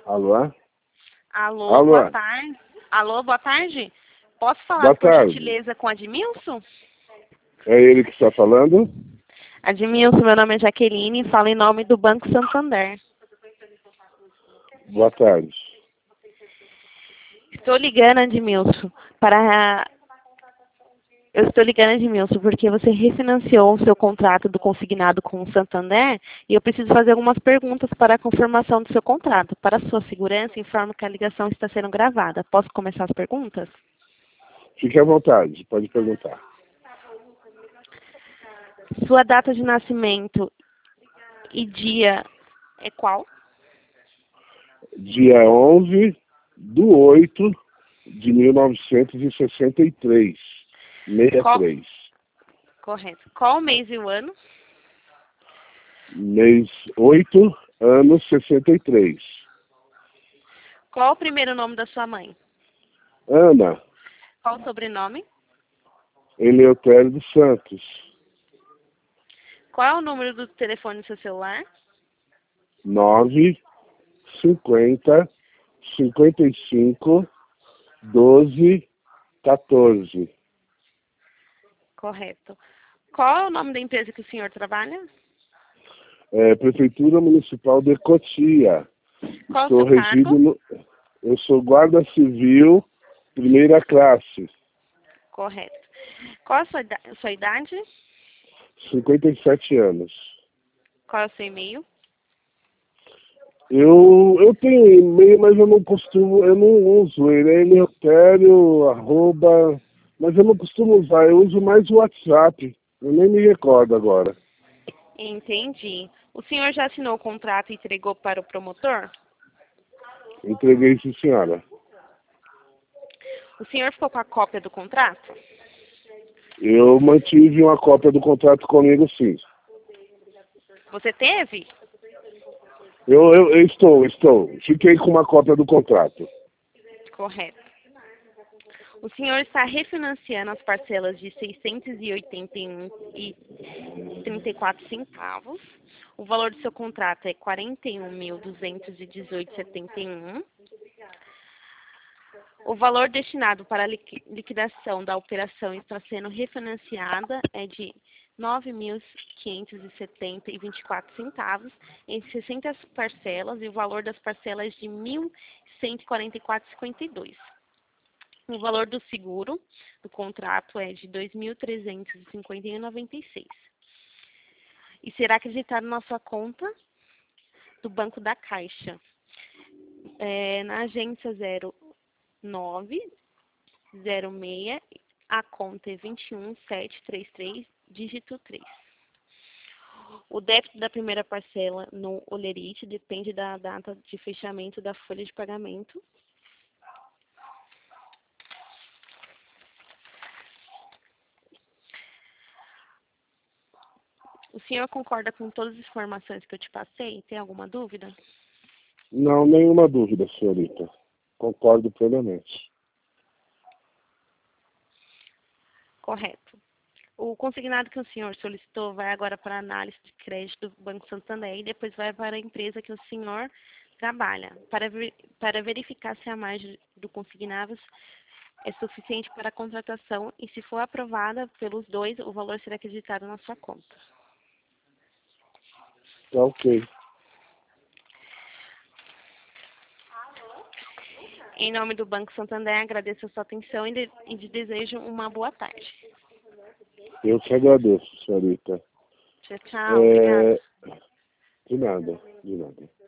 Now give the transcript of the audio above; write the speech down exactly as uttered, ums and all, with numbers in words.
Alô? Alô, Alô? boa tarde. Alô, boa tarde. Posso falar Boa por tarde. gentileza com Admilson? É ele que está falando? Admilson, meu nome é Jaqueline e falo em nome do Banco Santander. Boa tarde. Estou ligando, Admilson, para... Eu estou ligando, Admilson, porque você refinanciou o seu contrato do consignado com o Santander e eu preciso fazer algumas perguntas para a confirmação do seu contrato. Para a sua segurança, informo que a ligação está sendo gravada. Posso começar as perguntas? Fique à vontade, pode perguntar. Sua data de nascimento e dia é qual? Dia onze de oito de mil novecentos e sessenta e três. sessenta e três. Correto. Qual o mês e o ano? Mês oito, ano sessenta e três. Qual o primeiro nome da sua mãe? Ana, Qual o sobrenome? Eleutério dos Santos. Qual é o número do telefone do seu celular? nove, cinquenta, cinquenta e cinco, doze, quatorze. Correto. Qual é o nome da empresa que o senhor trabalha? É, Prefeitura Municipal de Cotia. Qual Estou o seu regido cargo? no... Eu sou guarda civil, primeira classe, Correto. Qual a sua, ida- sua idade? cinquenta e sete anos. Qual é o seu e-mail? Eu, eu tenho e-mail, mas eu não costumo, eu não uso ele. É eleutério, arroba, mas eu não costumo usar, eu uso mais o WhatsApp. Eu nem me recordo agora. Entendi. O senhor já assinou o contrato e entregou para o promotor? Entreguei isso, senhora. O senhor ficou com a cópia do contrato? Eu mantive uma cópia do contrato comigo, sim. Você teve? Eu, eu, eu estou, estou. Fiquei com uma cópia do contrato. Correto. O senhor está refinanciando as parcelas de seiscentos e oitenta e um reais e trinta e quatro centavos. O valor do seu contrato é quarenta e um mil duzentos e dezoito reais e setenta e um centavos. O valor destinado para a liqui- liquidação da operação está sendo refinanciada é de nove mil quinhentos e setenta reais e vinte e quatro centavos em sessenta parcelas e o valor das parcelas de mil cento e quarenta e quatro reais e cinquenta e dois centavos. O valor do seguro do contrato é de dois mil trezentos e cinquenta e um reais e noventa e seis centavos. E será acreditado na sua conta do Banco da Caixa. É, na agência zero nove zero seis, a conta é vinte e um sete três três, dígito três. O débito da primeira parcela no Olerite depende da data de fechamento da folha de pagamento. O senhor concorda com todas as informações que eu te passei? Tem alguma dúvida? Não, nenhuma dúvida, senhorita. Concordo plenamente. Correto. O consignado que o senhor solicitou vai agora para a análise de crédito do Banco Santander e depois vai para a empresa que o senhor trabalha, para, ver, para verificar se a margem do consignado é suficiente para a contratação e, se for aprovada pelos dois, o valor será acreditado na sua conta. Tá ok. Em nome do Banco Santander, agradeço a sua atenção e, de, e de desejo uma boa tarde. Eu te agradeço, senhorita. Tchau, tchau. Obrigada. É... De nada, de nada.